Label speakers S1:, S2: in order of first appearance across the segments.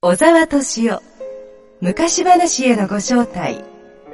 S1: 小沢敏夫昔話へのご招待。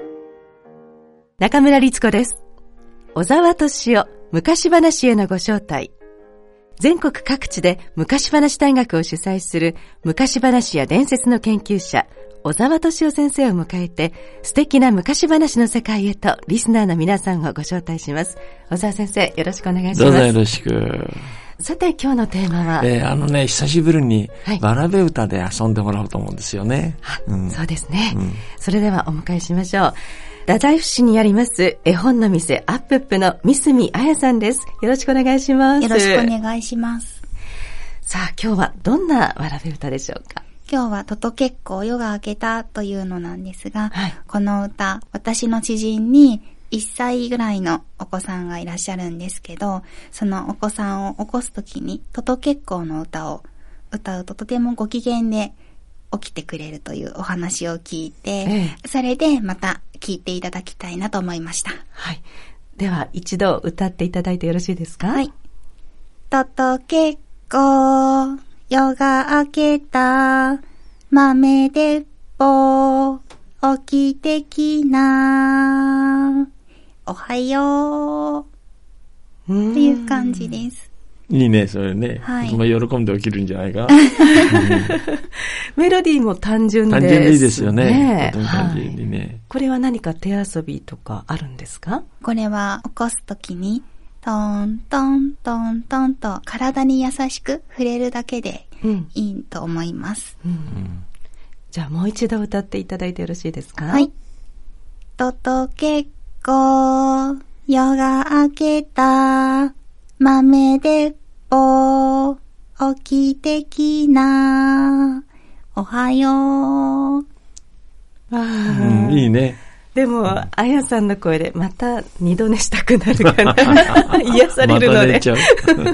S1: 中村律子です。小沢敏夫昔話へのご招待。全国各地で昔話大学を主催する昔話や伝説の研究者小沢敏夫先生を迎えて、素敵な昔話の世界へとリスナーの皆さんをご招待します。小沢先生、よろしくお願いします。
S2: どうぞよろしく。
S1: さて、今日のテーマは、
S2: 久しぶりにわらべ歌で遊んでもらおうと思うんですよね。
S1: そうですね、それではお迎えしましょう。太宰府市にあります絵本の店アップップの三角彩さんです。よろしくお願いします。
S3: よろしくお願いします。
S1: さあ、今日はどんなわらべ歌でしょうか？
S3: 今日はとと結構夜が明けたというのなんですが、この歌、私の知人に1歳ぐらいのお子さんがいらっしゃるんですけど、そのお子さんを起こすときにとと結構の歌を歌うととてもご機嫌で起きてくれるというお話を聞いて、それでまた聞いていただきたいなと思いました。
S1: はい。では一度歌っていただいてよろしいですか？
S3: はい。とと結構夜が明けた豆鉄砲起きてきなおはようっていう感じです。
S2: いいね、それね。
S3: はい。
S2: 喜んで起きるんじゃないか。
S1: メロディーも単純です。
S2: 単純でいいですよね。とても単純にね。
S1: これは何か手遊びとかあるんですか？
S3: これは起こすときにトントントントンと体に優しく触れるだけでいいと思います。
S1: じゃあもう一度歌っていただいてよろしいですか？
S3: はい。とと結構夜が明けた豆鉄砲起きてきなおはよう。
S2: いいね。
S1: でも、あやさんの声でまた二度寝したくなるかな。癒されるので。
S2: また寝ちゃう。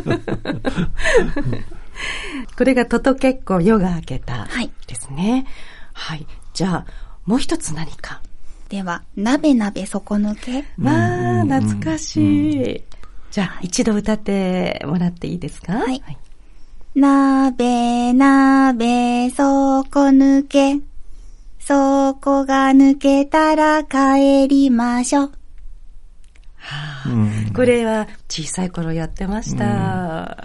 S1: これがとと結構夜が明けたですね。はい。じゃあ、もう一つ何か。
S3: では、なべなべ底抜け。
S1: 懐かしい。じゃあ、一度歌ってもらっていいですか？はい。
S3: なべなべ底抜け。底が抜けたら帰りましょう。
S1: これは小さい頃やってました。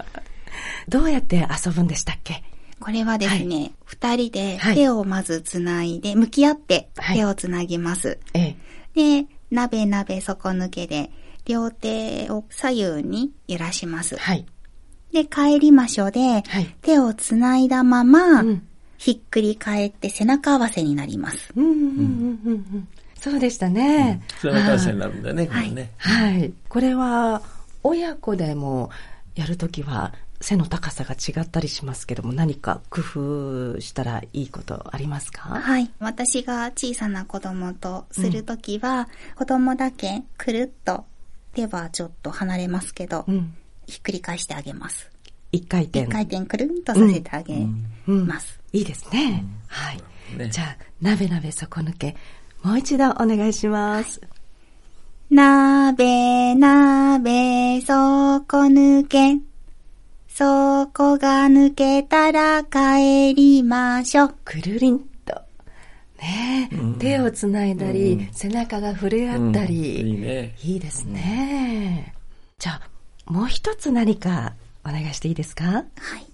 S1: どうやって遊ぶんでしたっけ？
S3: これはですね、二人で手をまずつないで、向き合って手をつなぎます。で、なべなべ底抜けで、両手を左右に揺らします。で、帰りましょうで、手をつないだまま、ひっくり返って背中合わせになります。
S1: そうでしたね。
S2: 背中合わせになるんだね、これね。
S1: はい。これは、親子でもやるときは、背の高さが違ったりしますけども、何か工夫したらいいことありますか？
S3: はい。私が小さな子供とするときは、子供だけくるっと手はちょっと離れますけど、ひっくり返してあげます。
S1: 一回転
S3: くるんとさせてあげます。
S1: いいですね。はい。じゃあ、なべなべ底抜け、もう一度お願いします。
S3: なべなべ底抜け。底が抜けたら帰りましょう。
S1: くるりんと。ねえ、手をつないだり、背中が触れ合ったり。
S2: いいね。
S1: いいですね。じゃあ、もう一つ何かお願いしていいですか？はい。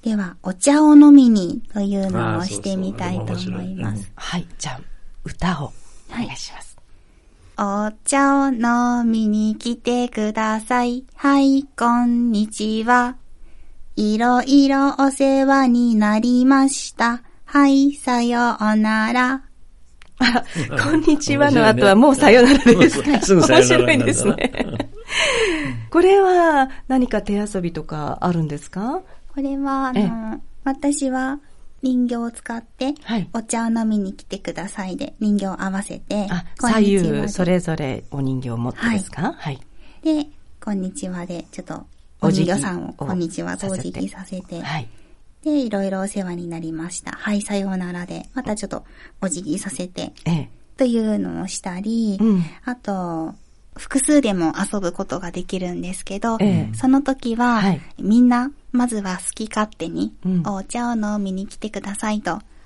S3: では、お茶を飲みにというのをしてみたいと思います。
S1: はい。じゃあ、歌をお願いします。
S3: お茶を飲みに来てください。はい、こんにちは。いろいろお世話になりました。はい、さようなら。
S1: こんにちはの後はもうさようならですか？
S2: すぐさようなら。
S1: 面白いですね。これは何か手遊びとかあるんですか？
S3: これは、私は人形を使って、お茶を飲みに来てくださいで、人形を合わせて、
S1: 左右それぞれお人形を持ってですか？はい。
S3: で、こんにちはで、ちょっと、お人形さんをこんにちはとお辞儀させて、で、いろいろお世話になりました。はい、さようならで、またちょっとお辞儀させて、というのをしたり、あと、複数でも遊ぶことができるんですけど、その時は、みんな、まずは好き勝手に、お茶を飲みに来てくださいと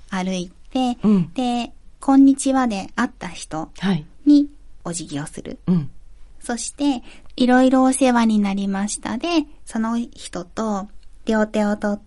S3: 歩いて、で、こんにちはで会った人にお辞儀をする。そして、いろいろお世話になりましたで、その人と両手を取って、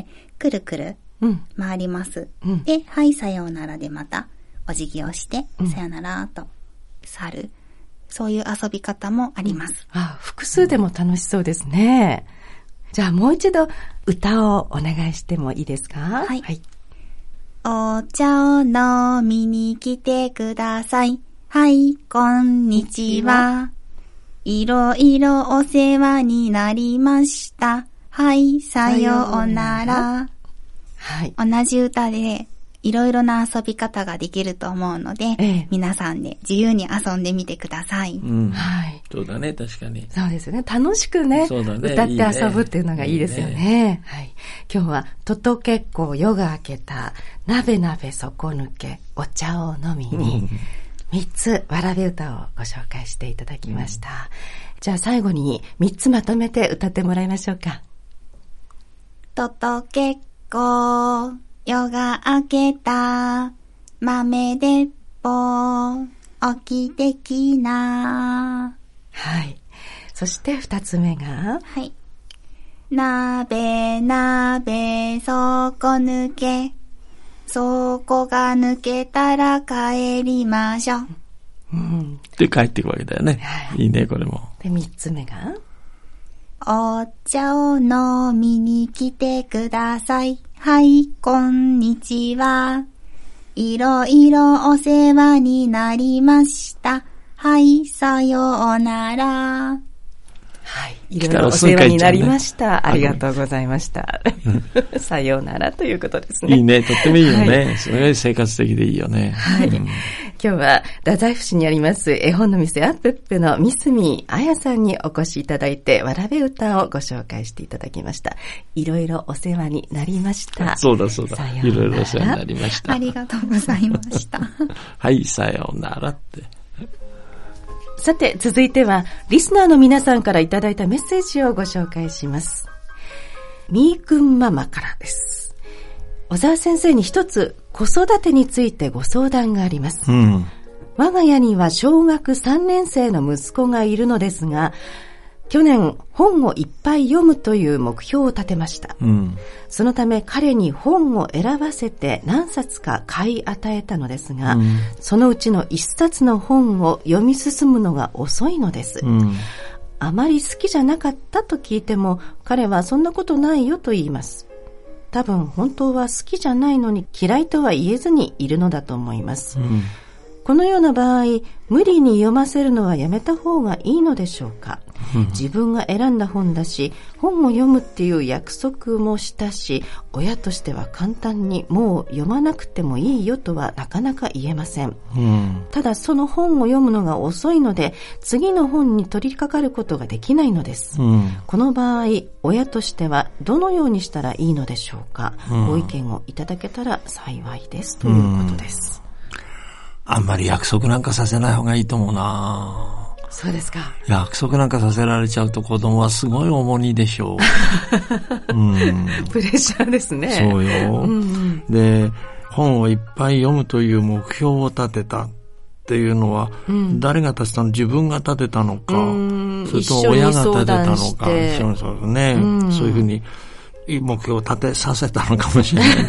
S3: くるくる回ります。で、はい、さようならでまたお辞儀をして、さようならと去る。そういう遊び方もあります。
S1: 複数でも楽しそうですね。じゃあもう一度歌をお願いしてもいいですか？
S3: はい。お茶を飲みに来てください。はい、こんにちは。いろいろお世話になりました。はい、さようなら。はい。同じ歌でいろいろな遊び方ができると思うので、皆さんで自由に遊んでみてください。
S2: はい。そうだね、確かに。
S1: そうですよね。楽しくね、歌って遊ぶっていうのがいいですよね。はい。今日は、ととけっこ夜が明けた、なべなべ底抜け、お茶を飲みに、3つわらべ歌をご紹介していただきました。じゃあ最後に3つまとめて歌ってもらいましょうか。
S3: ととけっこ夜が明けた、豆鉄砲、起きてきな。
S1: はい。そして2つ目が、
S3: はい。なべなべ底抜け、そこが抜けたら帰りましょう。
S2: で帰っていくわけだよね。いいね、これも。
S1: で、3つ目が、
S3: お茶を飲みに来てください。はい、こんにちは。いろいろお世話になりました。はい、さようなら。
S1: はい。いろいろお世話になりました。ありがとうございました。さようならということですね。
S2: いいね。とってもいいよね。すごい生活的でいいよね。
S1: はい。今日は、太宰府市にあります絵本の店アップップの三角彩さんにお越しいただいて、わらべ歌をご紹介していただきました。いろいろお世話になりました。
S2: そうだそうだ。いろいろお世話になりました。
S3: ありがとうございました。
S2: はい、さようならって。
S1: さて、続いては、リスナーの皆さんからいただいたメッセージをご紹介します。みーくんママからです。小沢先生に一つ子育てについてご相談があります。我が家には小学3年生の息子がいるのですが、去年本をいっぱい読むという目標を立てました。そのため彼に本を選ばせて何冊か買い与えたのですが、そのうちの1冊の本を読み進むのが遅いのです。あまり好きじゃなかったと聞いても、彼はそんなことないよと言います。多分本当は好きじゃないのに嫌いとは言えずにいるのだと思います。このような場合、無理に読ませるのはやめた方がいいのでしょうか。自分が選んだ本だし、本を読むっていう約束もしたし、親としては簡単にもう読まなくてもいいよとはなかなか言えません。ただその本を読むのが遅いので、次の本に取り掛かることができないのです。この場合、親としてはどのようにしたらいいのでしょうか。ご意見をいただけたら幸いですということです。
S2: あんまり約束なんかさせない方がいいと思うな。
S1: そうですか。
S2: 約束なんかさせられちゃうと子供はすごい重荷でしょう。
S1: プレッシャーですね。
S2: そうよ。で、本をいっぱい読むという目標を立てたっていうのは、誰が立てたの？自分が立てたのか、それとも親が立てたのか、一緒にそうですね。そういうふうに目標を立てさせたのかもしれない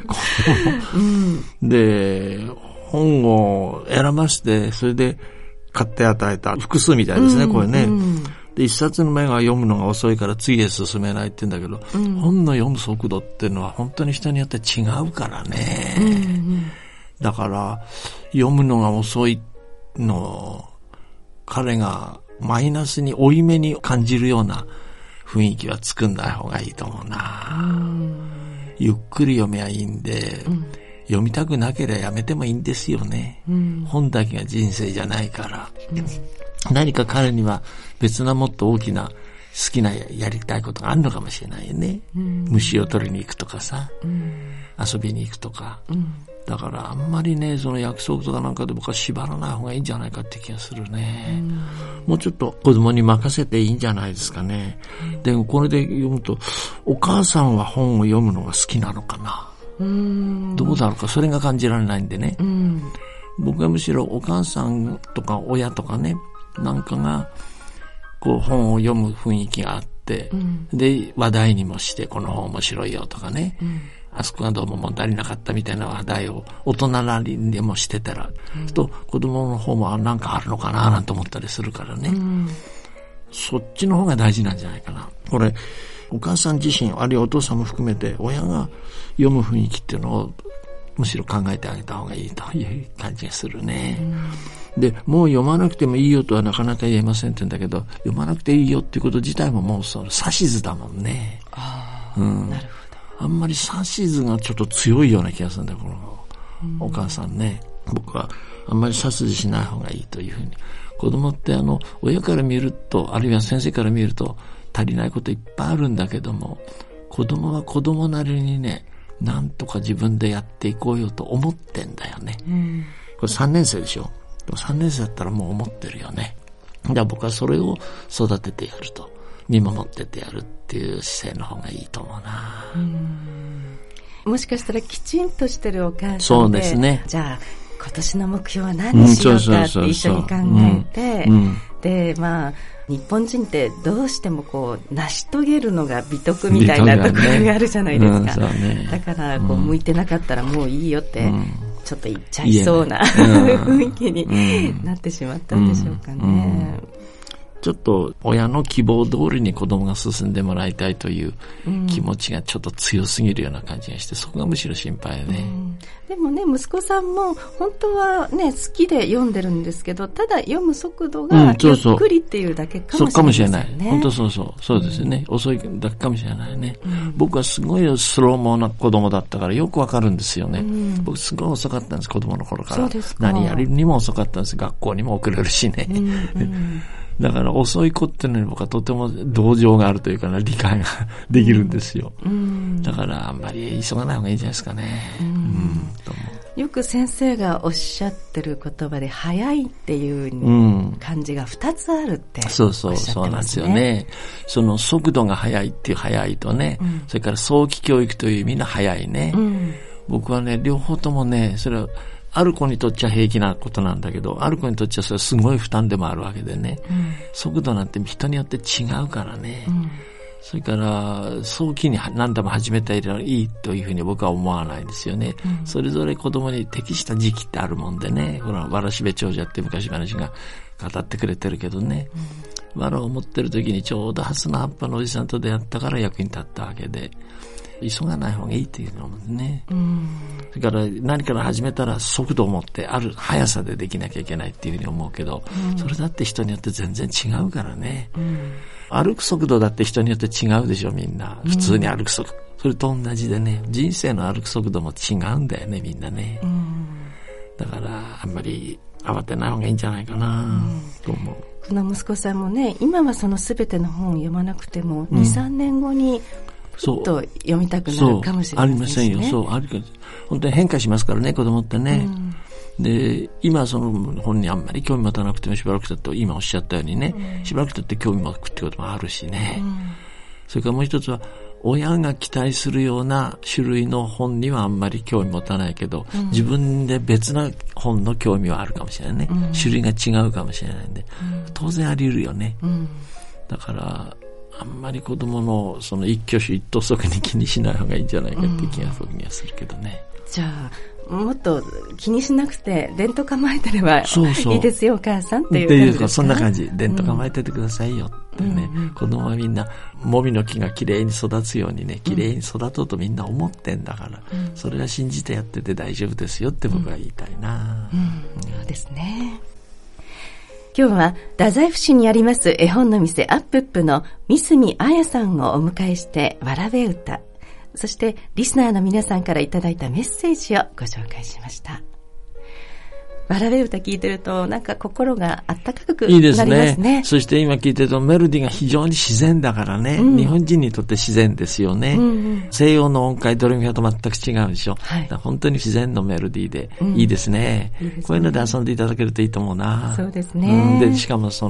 S2: んで。で、本を選ばして、それで買って与えた複数みたいですね、これね。で、一冊の目が読むのが遅いから次へ進めないって言うんだけど、本の読む速度っていうのは本当に人によって違うからね。だから、読むのが遅いのを彼がマイナスに負い目に感じるような雰囲気は作んない方がいいと思うな。ゆっくり読めばいいんで、読みたくなければやめてもいいんですよね。本だけが人生じゃないから。何か彼には別なもっと大きな好きなやりたいことがあるのかもしれないよね。虫を取りに行くとかさ、遊びに行くとか。だからあんまりね、その約束とかなんかで僕は縛らない方がいいんじゃないかって気がするね。もうちょっと子供に任せていいんじゃないですかね。でもこれで読むと、お母さんは本を読むのが好きなのかな。 どうだろうか、それが感じられないんでね。僕はむしろお母さんとか親とかね、なんかが、こう本を読む雰囲気があって、で、話題にもして、この本面白いよとかね、あそこがどうも物足りなかったみたいな話題を大人なりにでもしてたら、と子供の方もなんかあるのかななんて思ったりするからね。そっちの方が大事なんじゃないかな。これ、お母さん自身、あるいはお父さんも含めて、親が読む雰囲気っていうのを、むしろ考えてあげた方がいいという感じがするね。で、もう読まなくてもいいよとはなかなか言えませんって言うんだけど、読まなくていいよっていうこと自体ももうその指図だもんね。
S1: なるほど。
S2: あんまり指図がちょっと強いような気がするんだよ、このお母さんね。僕はあんまり指図しない方がいいというふうに。子供って親から見ると、あるいは先生から見ると足りないこといっぱいあるんだけども、子供は子供なりにね、なんとか自分でやっていこうよと思ってんだよね。これ3年生でしょ。3年生だったらもう思ってるよね。だから僕はそれを育ててやると、見守っててやるっていう姿勢の方がいいと思うな。
S1: もしかしたらきちんとしてるお母さんで、
S2: そうですね。
S1: じゃあ今年の目標は何にしようかって一緒に考えて、で、まあ日本人ってどうしてもこう成し遂げるのが美徳みたいなところがあるじゃないですか。だからこう向いてなかったらもういいよってちょっと言っちゃいそうな雰囲気になってしまったんでしょうかね。
S2: ちょっと親の希望通りに子供が進んでもらいたいという気持ちがちょっと強すぎるような感じがして、そこがむしろ心配ね。
S1: でもね、息子さんも本当はね、好きで読んでるんですけど、ただ読む速度がゆっくりっていうだけかもしれないですよね。そうかもしれない。
S2: 本当そうですね。遅いだけかもしれないね。僕はすごいスローモーな子供だったからよくわかるんですよね。僕すごい遅かったんです、子供の頃から。
S1: そうですか。
S2: 何やるにも遅かったんです。学校にも遅れるしね。だから遅い子っていうのに僕はとても同情があるというか、理解ができるんですよ。だからあんまり急がない方がいいんじゃないですかね。
S1: よく先生がおっしゃってる言葉で早いっていう感じが2つあるっておっしゃってますね。
S2: そうなんですよね。その速度が速いっていう速いとね、それから早期教育という意味の速いね。僕はね、両方ともね、それはある子にとっちゃ平気なことなんだけど、ある子にとっちゃそれはすごい負担でもあるわけでね。速度なんて人によって違うからね。それから早期に何でも始めたらいいというふうに僕は思わないんですよね。それぞれ子供に適した時期ってあるもんでね。このわらしべ長者って昔話が語ってくれてるけどね。わらを持ってる時にちょうどハスの葉っぱのおじさんと出会ったから役に立ったわけで。急がない方がいいっていうのもね。それから何から始めたら速度を持ってある速さでできなきゃいけないっていうふうに思うけど、それだって人によって全然違うからね。歩く速度だって人によって違うでしょ、みんな。普通に歩く速度。それと同じでね、人生の歩く速度も違うんだよね、みんなね。だからあんまり慌てない方がいいんじゃないかなと思う。
S1: この息子さんもね、今はその全ての本を読まなくても、2、3年後にちょっと読みたくなるかもしれないですね。ありませんよ。
S2: 本当に変化しますからね、子供ってね。で、今その本にあんまり興味持たなくてもしばらく経って今おっしゃったようにね、しばらく経って興味持つってこともあるしね。それからもう一つは、親が期待するような種類の本にはあんまり興味持たないけど、自分で別な本の興味はあるかもしれないね。種類が違うかもしれないんで、当然あり得るよね。だから、あんまり子供のその一挙手一投足に気にしない方がいいんじゃないかって気が僕にはするけどね。
S1: じゃあもっと気にしなくて伝統構えてればいいですよお母さんっていう感じですか？
S2: そんな感じ。伝統構えててくださいよってね。子供はみんなもみの木がきれいに育つようにね、きれいに育とうとみんな思ってんだから、それは信じてやってて大丈夫ですよって僕は言いたいな。
S1: そうですね。今日は太宰府市にあります絵本の店アップップの三角彩さんをお迎えしてわらべ歌、そしてリスナーの皆さんからいただいたメッセージをご紹介しました。わらべ歌聞いてるとなんか心があったかくなりますね。いいですね。
S2: そして今聞いてるとメロディーが非常に自然だからね、日本人にとって自然ですよね。西洋の音階ドレミファと全く違うでしょ。だから本当に自然のメロディーでいいですね。こういうので遊んでいただけるといいと思うな。
S1: そうですね。
S2: でしかもその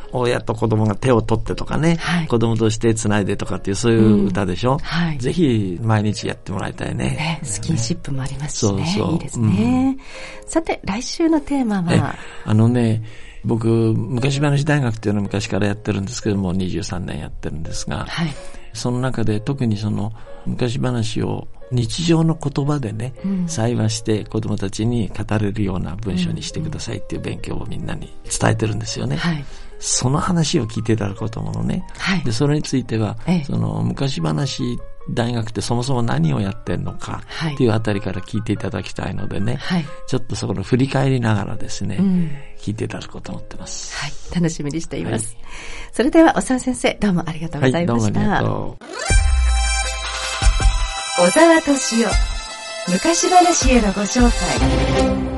S2: 親と子供が手を取ってとかね、はい、子供としてつないでとかっていうそういう歌でしょ、はい、ぜひ毎日やってもらいたいね。
S1: スキンシップもありますしね。
S2: そうそう、
S1: いいですね。さて来週のテーマは
S2: 僕昔話大学っていうのを昔からやってるんですけども23年やってるんですが、はい、その中で特にその昔話を日常の言葉でね、再話して子どもたちに語れるような文章にしてくださいっていう勉強をみんなに伝えてるんですよね。はい、その話を聞いていただこうと思うのね。はい、でそれについては、その昔話大学ってそもそも何をやってんのかっていうあたりから聞いていただきたいのでね、はい、ちょっとそこの振り返りながらですね、聞いていただこうと思ってます。
S1: はい、楽しみにしています。はい、それでは小沢先生、どうもありがとうございました。はい、どうもありがとう。小沢敏夫、昔話へのご招待。